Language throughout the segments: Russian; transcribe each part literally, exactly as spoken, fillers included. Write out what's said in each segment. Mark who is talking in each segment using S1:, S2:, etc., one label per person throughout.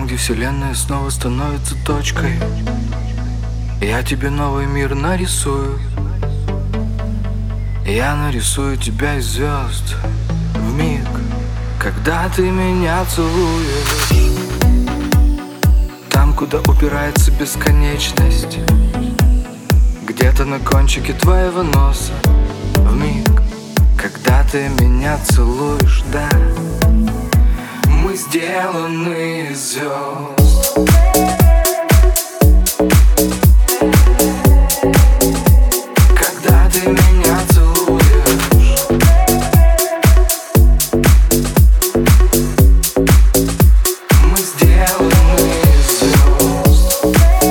S1: где вселенная снова становится точкой. Я тебе новый мир нарисую. Я нарисую тебя из звезд в миг, когда ты меня целуешь. Там, куда упирается бесконечность, где-то на кончике твоего носа, в миг, когда ты меня целуешь, да. Мы сделаны из звезд. Когда ты меня целуешь, мы сделаны из звезд.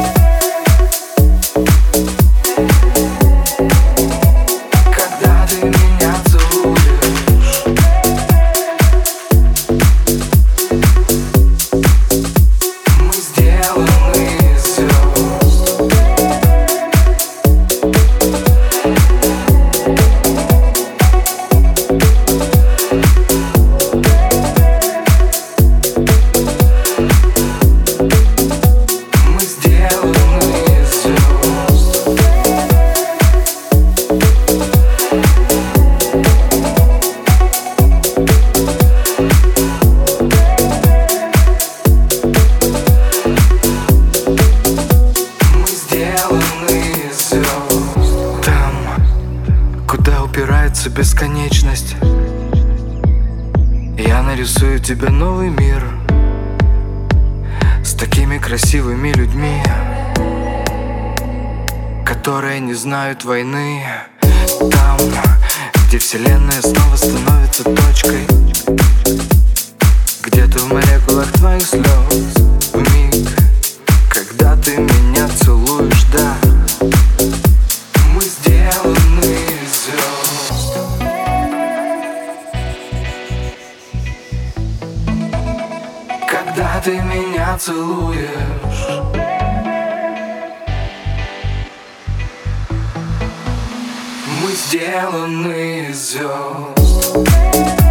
S1: Когда ты меня целуешь, мы сделаны из звезд. Мы сделаны из звезд. Мы сделаны из звезд. Там, куда упирается бесконечность, я нарисую тебе новый мир с такими красивыми людьми, которые не знают войны. Там, где вселенная снова становится точкой, где-то в молекулах твоих слез, в миг, когда ты меня целуешь, да. Мы сделаны из звезд. Когда ты меня целуешь, мы сделаны из звезд.